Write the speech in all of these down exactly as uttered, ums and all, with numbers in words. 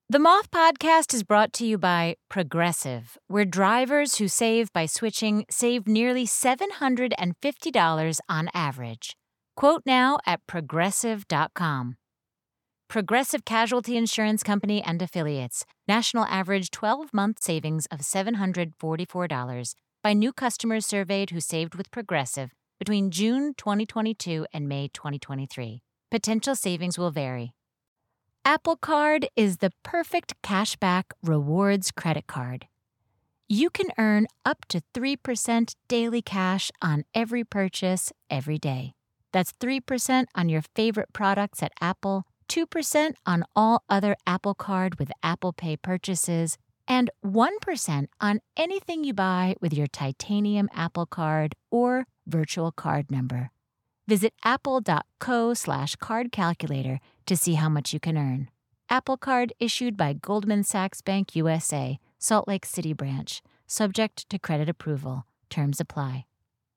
The Moth Podcast is brought to you by Progressive, where drivers who save by switching save nearly seven hundred fifty dollars on average. Quote now at progressive dot com. Progressive Casualty Insurance Company and Affiliates. National average twelve-month savings of seven hundred forty-four dollars by new customers surveyed who saved with Progressive between June twenty twenty-two and May twenty twenty-three. Potential savings will vary. Apple Card is the perfect cashback rewards credit card. You can earn up to three percent daily cash on every purchase every day. That's three percent on your favorite products at Apple, two percent on all other Apple Card with Apple Pay purchases, and one percent on anything you buy with your titanium Apple Card or virtual card number. Visit apple.co slash card calculator to see how much you can earn. Apple Card issued by Goldman Sachs Bank U S A, Salt Lake City branch. Subject to credit approval. Terms apply.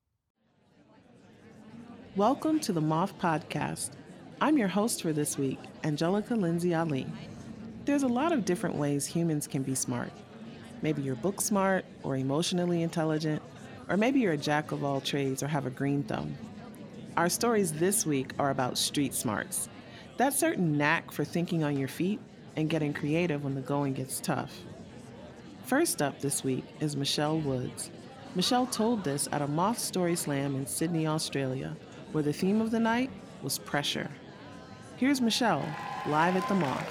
Welcome to the Moth Podcast. I'm your host for this week, Angelica Lindsay Ali. There's a lot of different ways humans can be smart. Maybe you're book smart or emotionally intelligent, or maybe you're a jack of all trades or have a green thumb. Our stories this week are about street smarts, that certain knack for thinking on your feet and getting creative when the going gets tough. First up this week is Michelle Woods. Michelle told this at a Moth Story Slam in Sydney, Australia, where the theme of the night was pressure. Here's Michelle, live at the Moth.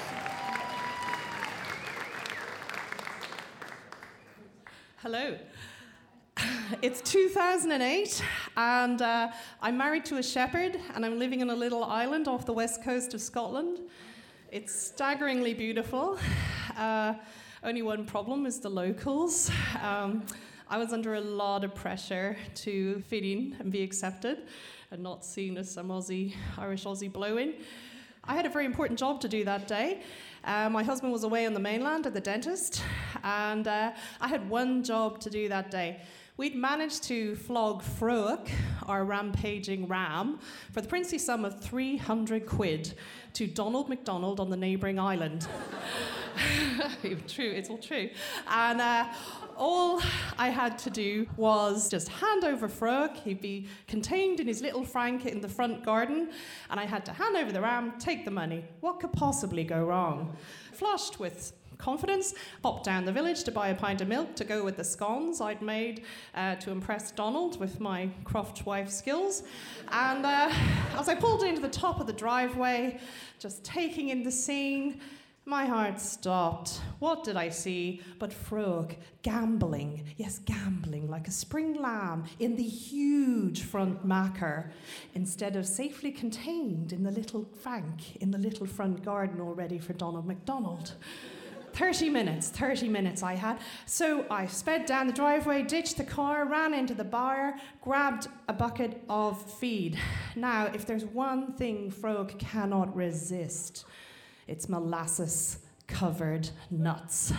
Hello. It's two thousand eight, and uh, I'm married to a shepherd, and I'm living on a little island off the west coast of Scotland. It's staggeringly beautiful. Uh, only one problem is the locals. Um, I was under a lot of pressure to fit in and be accepted, and not seen as some Aussie, Irish Aussie blow-in. I had a very important job to do that day. Uh, my husband was away on the mainland at the dentist, and uh, I had one job to do that day. We'd managed to flog Frúach, our rampaging ram, for the princely sum of three hundred quid to Donald MacDonald on the neighbouring island. True, it's all true. And uh, all I had to do was just hand over Frúach. He'd be contained in his little frank in the front garden, and I had to hand over the ram, take the money. What could possibly go wrong? Flushed with confidence, popped down the village to buy a pint of milk to go with the scones I'd made uh, to impress Donald with my croft wife skills. And uh, as I pulled into the top of the driveway, just taking in the scene, my heart stopped. What did I see but Frúach gambling, yes, gambling like a spring lamb in the huge front macker, instead of safely contained in the little frank in the little front garden all ready for Donald MacDonald. thirty minutes, thirty minutes I had. So I sped down the driveway, ditched the car, ran into the bar, grabbed a bucket of feed. Now, if there's one thing Frúach cannot resist, it's molasses-covered nuts.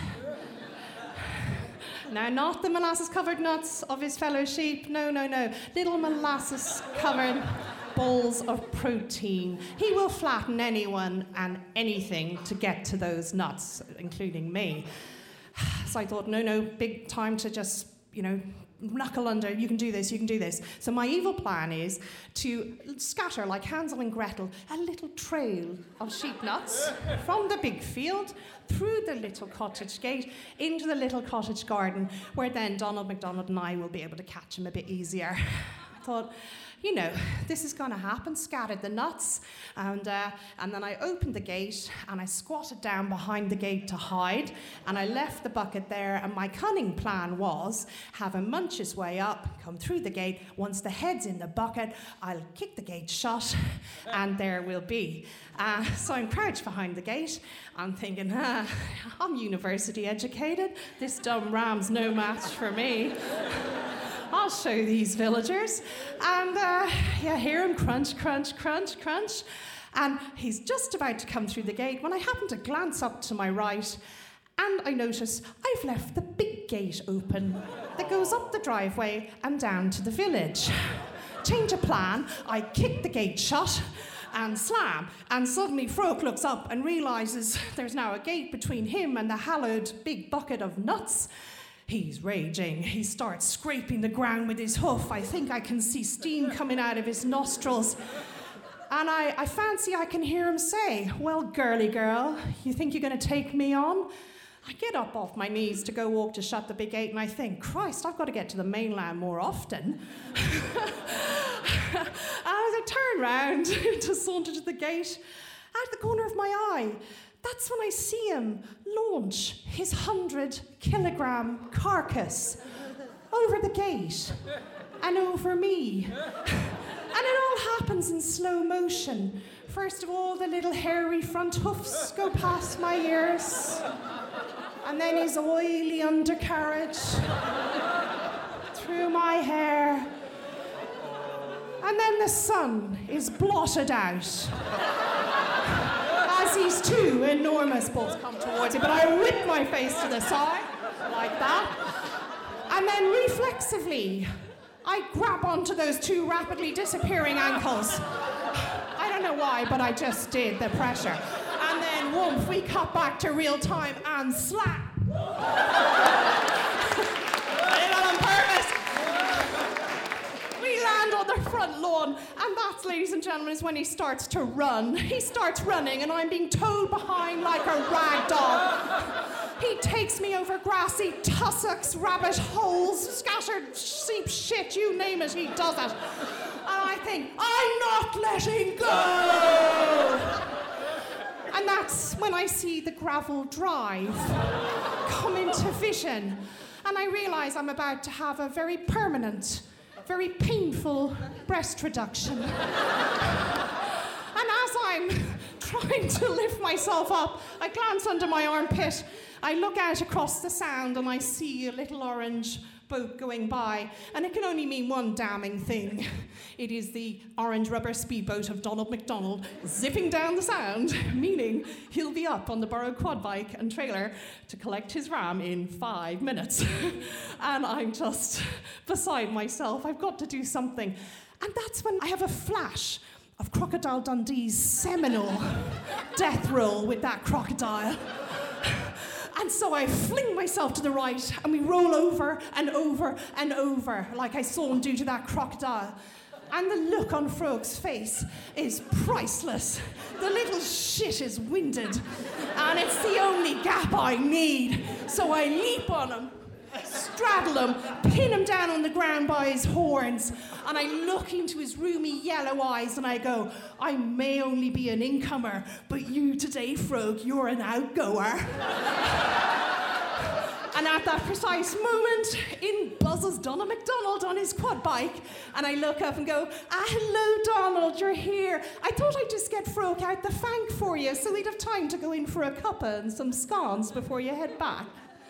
Now, not the molasses-covered nuts of his fellow sheep. No, no, no. Little molasses-covered balls of protein. He will flatten anyone and anything to get to those nuts, including me. So I thought, no, no, big time to just, you know, knuckle under. You can do this, you can do this. So my evil plan is to scatter, like Hansel and Gretel, a little trail of sheep nuts from the big field through the little cottage gate into the little cottage garden, where then Donald MacDonald and I will be able to catch him a bit easier. I thought, you know, this is going to happen. Scattered the nuts, and uh, and then I opened the gate and I squatted down behind the gate to hide, and I left the bucket there. And my cunning plan was have him munch his way up, come through the gate. Once the head's in the bucket, I'll kick the gate shut, and there we'll be. Uh, so I'm crouched behind the gate. I'm thinking, ah, I'm university educated. This dumb ram's no match for me. I'll show these villagers. And uh, yeah, hear him crunch, crunch, crunch, crunch. And he's just about to come through the gate when I happen to glance up to my right, and I notice I've left the big gate open that goes up the driveway and down to the village. Change of plan, I kick the gate shut, and slam. And suddenly Frog looks up and realizes there's now a gate between him and the hallowed big bucket of nuts. He's raging. He starts scraping the ground with his hoof. I think I can see steam coming out of his nostrils. And I, I fancy I can hear him say, "Well, girly girl, you think you're going to take me on?" I get up off my knees to go walk to shut the big gate, and I think, Christ, I've got to get to the mainland more often. And as I turn round to saunter to the gate, at the corner of my eye, that's when I see him launch his hundred kilogram carcass over the gate and over me. And it all happens in slow motion. First of all, the little hairy front hoofs go past my ears, and then his oily undercarriage through my hair. And then the sun is blotted out as these two enormous balls come towards me. But I whip my face to the side, like that. And then reflexively, I grab onto those two rapidly disappearing ankles. I don't know why, but I just did, the pressure. And then, woof, we cut back to real time and slap. I did that on purpose. We land on the front lawn, and that's, ladies and gentlemen, is when he starts to run. He starts running, and I'm being towed behind like a rag doll. He takes me over grassy tussocks, rabbit holes, scattered sheep shit, you name it, he does it. And I think, I'm not letting go! And that's when I see the gravel drive come into vision. And I realize I'm about to have a very permanent, very painful breast reduction. And as I'm trying to lift myself up, I glance under my armpit. I look out across the sound and I see a little orange boat going by, and it can only mean one damning thing. It is the orange rubber speedboat of Donald McDonald zipping down the sound, meaning he'll be up on the borrowed quad bike and trailer to collect his ram in five minutes. And I'm just beside myself. I've got to do something. And that's when I have a flash of Crocodile Dundee's seminal death roll with that crocodile. And so I fling myself to the right, and we roll over and over and over, like I saw him do to that crocodile. And the look on Frog's face is priceless. The little shit is winded, and it's the only gap I need. So I leap on him, straddle him, pin him down on the ground by his horns, and I look into his roomy yellow eyes and I go, I may only be an incomer, but you today, Frog, you're an outgoer. And at that precise moment, in buzzes Donald McDonald on his quad bike, and I look up and go, ah, hello, Donald, you're here. I thought I'd just get Frog out the fank for you so we'd have time to go in for a cuppa and some scones before you head back.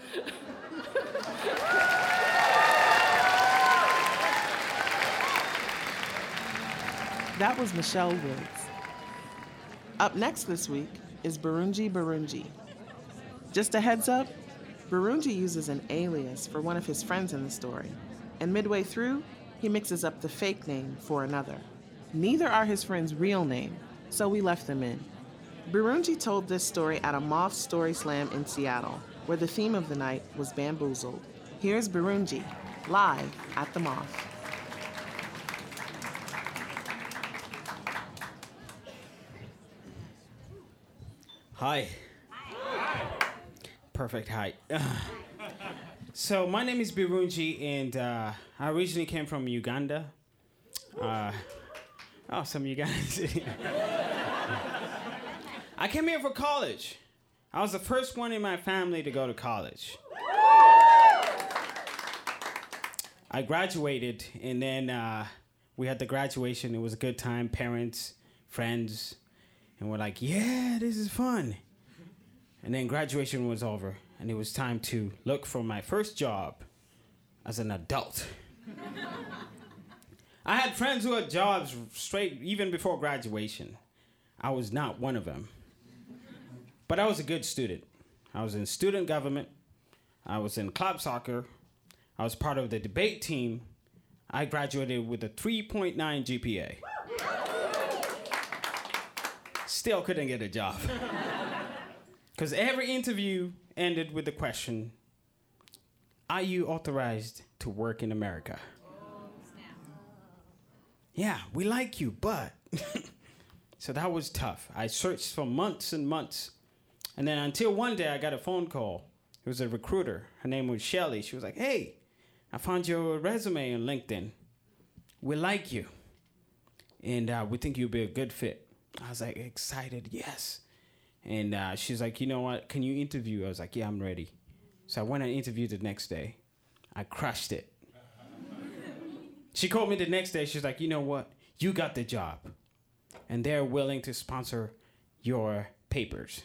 That was Michelle Woods. Up next this week is Burunji Burunji. Just a heads up, Burunji uses an alias for one of his friends in the story, and midway through, he mixes up the fake name for another. Neither are his friend's real name, so we left them in. Burunji told this story at a Moth Story Slam in Seattle, where the theme of the night was bamboozled. Here's Burunji, live at the Moth. Hi. Hi. Perfect height. So my name is Burunji, and uh, I originally came from Uganda. Uh, oh, some Ugandans. I came here for college. I was the first one in my family to go to college. I graduated, and then uh, we had the graduation. It was a good time. Parents, friends, and we're like, yeah, this is fun. And then graduation was over, and it was time to look for my first job as an adult. I had friends who had jobs straight even before graduation. I was not one of them. But I was a good student. I was in student government. I was in club soccer. I was part of the debate team. I graduated with a three point nine G P A. Still couldn't get a job. Because every interview ended with the question, are you authorized to work in America? Yeah, we like you, but... So that was tough. I searched for months and months. And then until one day I got a phone call. It was a recruiter. Her name was Shelly. She was like, hey, I found your resume on LinkedIn. We like you. And uh, we think you'd be a good fit. I was like, excited, yes. And uh, she's like, you know what? Can you interview? I was like, yeah, I'm ready. So I went and interviewed the next day. I crushed it. She called me the next day. She's like, you know what? You got the job. And they're willing to sponsor your papers.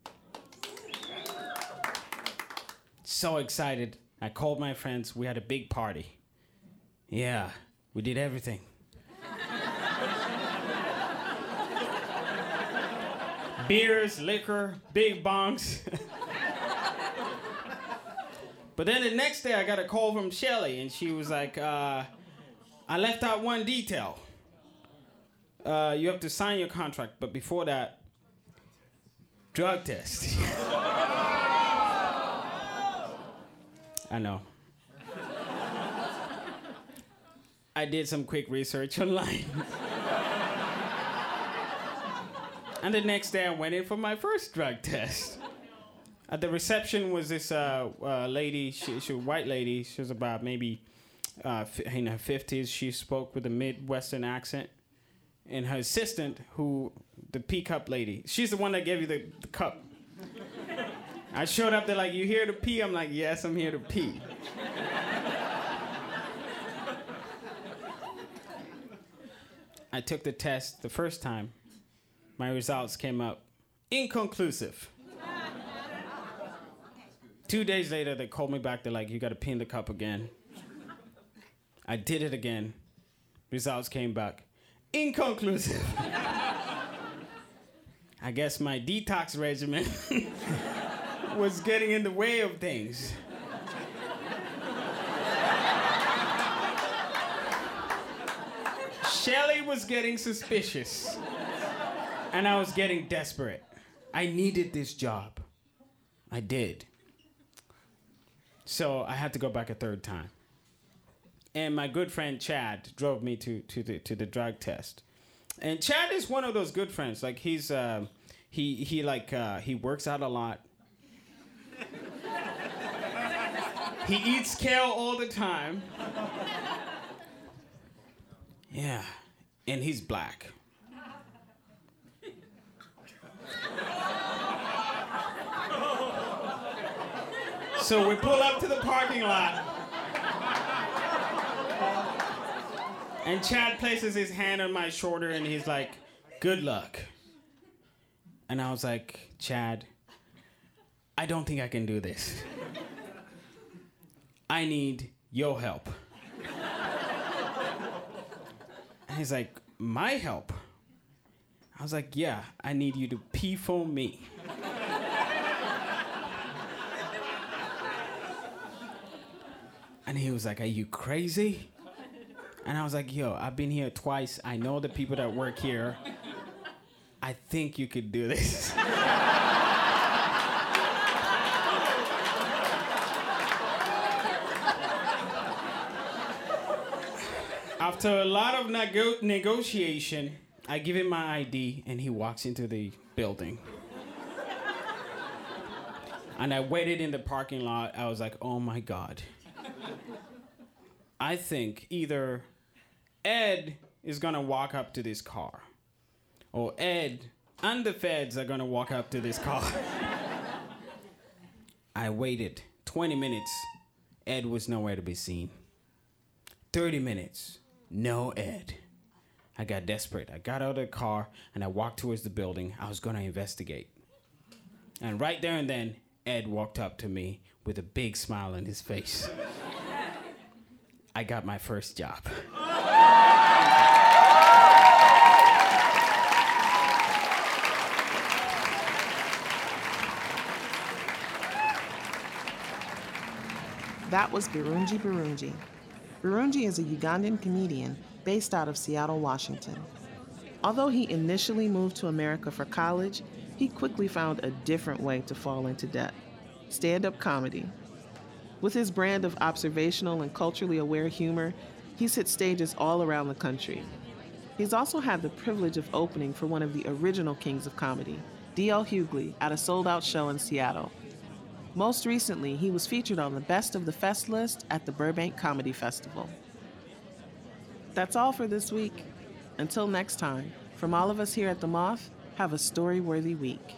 So excited. I called my friends. We had a big party. Yeah, we did everything. Beers, liquor, big bongs. But then the next day I got a call from Shelly, and she was like, uh, I left out one detail. Uh, you have to sign your contract, but before that, drug test. I know. I did some quick research online. And the next day I went in for my first drug test. At the reception was this uh, uh, lady, she, she was a white lady. She was about maybe uh, in her fifties. She spoke with a Midwestern accent. And her assistant, who, the pee cup lady, she's the one that gave you the, the cup. I showed up, they're like, you here to pee? I'm like, yes, I'm here to pee. I took the test the first time. My results came up inconclusive. Two days later, they called me back. They're like, you got to pee in the cup again. I did it again. Results came back inconclusive. I guess my detox regimen was getting in the way of things. Shelly was getting suspicious. And I was getting desperate. I needed this job. I did. So I had to go back a third time. And my good friend Chad drove me to, to the to the drug test. And Chad is one of those good friends. Like he's uh, he he like uh, he works out a lot. He eats kale all the time. Yeah, and he's black. So we pull up to the parking lot. And Chad places his hand on my shoulder and he's like, good luck. And I was like, Chad, I don't think I can do this. I need your help. And he's like, my help? I was like, yeah, I need you to pee for me. And he was like, are you crazy? And I was like, yo, I've been here twice. I know the people that work here. I think you could do this. After a lot of nego- negotiation, I give him my I D, and he walks into the building. And I waited in the parking lot. I was like, oh, my God. I think either Ed is going to walk up to this car, or Ed and the feds are going to walk up to this car. I waited twenty minutes. Ed was nowhere to be seen. thirty minutes. No Ed. I got desperate. I got out of the car, and I walked towards the building. I was going to investigate. And right there and then, Ed walked up to me with a big smile on his face. I got my first job. That was Birungi Birungi. Birungi is a Ugandan comedian based out of Seattle, Washington. Although he initially moved to America for college, he quickly found a different way to fall into debt: stand-up comedy. With his brand of observational and culturally aware humor, he's hit stages all around the country. He's also had the privilege of opening for one of the original kings of comedy, D L Hughley, at a sold-out show in Seattle. Most recently, he was featured on the Best of the Fest list at the Burbank Comedy Festival. That's all for this week. Until next time, from all of us here at The Moth, have a story-worthy week.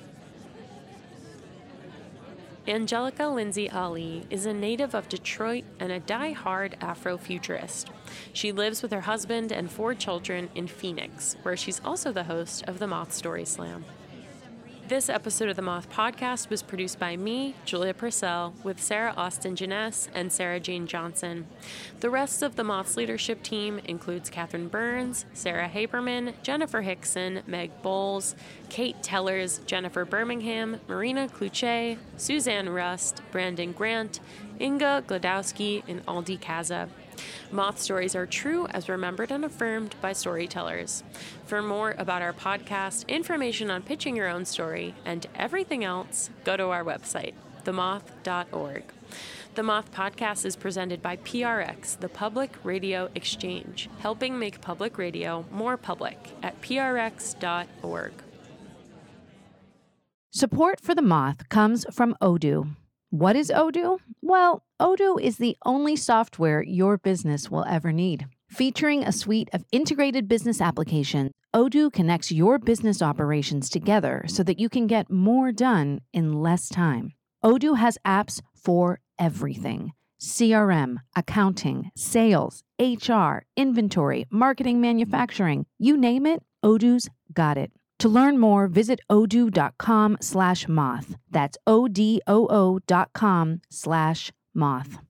Angelica Lindsay Ali is a native of Detroit and a die-hard Afrofuturist. She lives with her husband and four children in Phoenix, where she's also the host of the Moth Story Slam. This episode of the Moth Podcast was produced by me, Julia Purcell, with Sarah Austin Janess and Sarah Jane Johnson. The rest of the Moth's leadership team includes Catherine Burns, Sarah Haberman, Jennifer Hickson, Meg Bowles, Kate Tellers, Jennifer Birmingham, Marina Kluche, Suzanne Rust, Brandon Grant, Inga Glodowski, and Aldi Kaza. Moth stories are true as remembered and affirmed by storytellers. For more about our podcast, information on pitching your own story, and everything else, go to our website, the moth dot org. The Moth Podcast is presented by P R X, the Public Radio Exchange, helping make public radio more public at p r x dot org. Support for The Moth comes from Odoo. What is Odoo? Well, Odoo is the only software your business will ever need. Featuring a suite of integrated business applications, Odoo connects your business operations together so that you can get more done in less time. Odoo has apps for everything: C R M, accounting, sales, H R, inventory, marketing, manufacturing. You name it, Odoo's got it. To learn more, visit odoo.com slash moth. That's O D O O dot com slash moth.